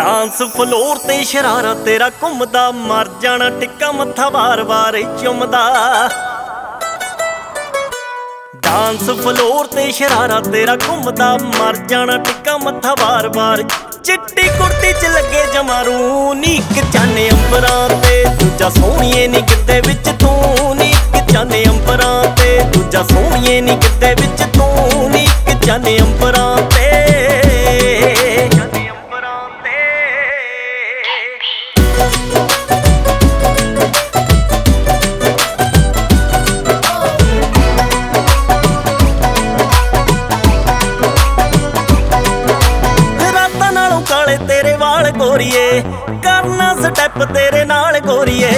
Dance floor ते शरारा तेरा घुमदा, मर जाना टिक्का मत्था बार बार चुमदा। डांस फ्लोर ते शरारा तेरा घुमदा, मर जाना टिक्का मत्था बार बार। चिट्टी कुर्ती च लगे जमारू, नीक चाने अंबरां ते दूजा सोहणिए नी किते विच तू। नीक चाने अंबरां ते दूजा सोहणिए नी किते विच तू। नीक चाने अंबरां ते तेरे वाल गोरीए, करना स्टैप तेरे नाल गोरीए।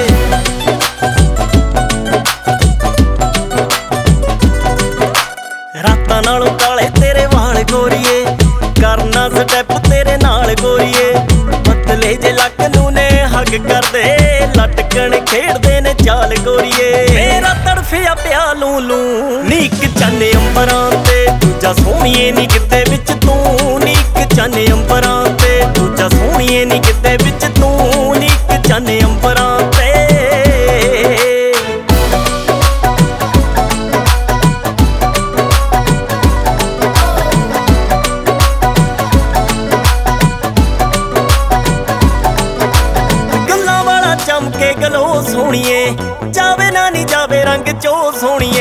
रातां नालों काले तेरे वाल गोरीए, करना स्टैप तेरे नाल गोरीए। पतले जे लक नूं ने हग करदे, लटकण खेडदे ने चाल गोरीए। मेरा तड़फिया पिया लूं लूं, नीक चाने अंबरां ते दूजा सोहणिए नी किते विच तू। नीक चाने अंबरां ते दूजा सोहणिए नी किते विच तू। नीक चाने अंबरां ते गल्लां वाला चमके गलो सोहणिए, जावे ना नी जावे रंग चो सोहणिए।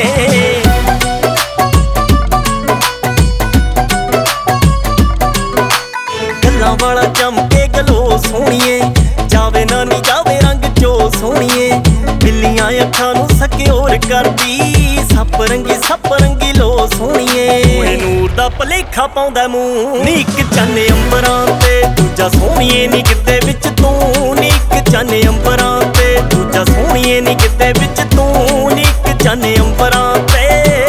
वाला चमके गलो सोहणिए, जावे ना नी जावे रंग चो सोहणिए। बिल्लियां अखां नूं सक्योर करदी, सप रंगी लो सोहणिए। नूर दा भलेखा पाउंदा मूंह, नीक चाने अंबरां ते दूजा सोहणिए नी किते विच तू। नीक चाने अंबरां ते दूजा सोहणिए नी किते विच तू। नीक चाने अंबरां ते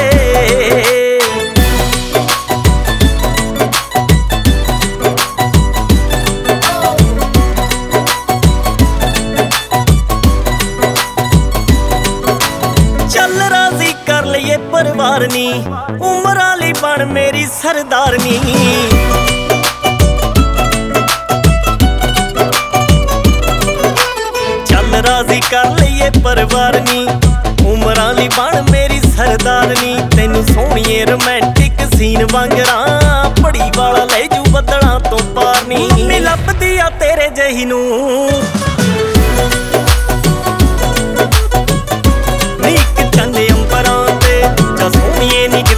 चल राजी कर लईए परिवार नी, उमर आली बन मेरी सरदारनी। चल राजी कर लईए परिवार नी, उमर आली बन मेरी सरदारनी। तैनू सोहणिए रोमांटिक सीन वांगरा, पड़ी वाला ले जू बदलां तो पार नी। मम्मी लभदी आ तेरे जही नूं, नीक चाने अंबरां ते दूजा सोहणिए नी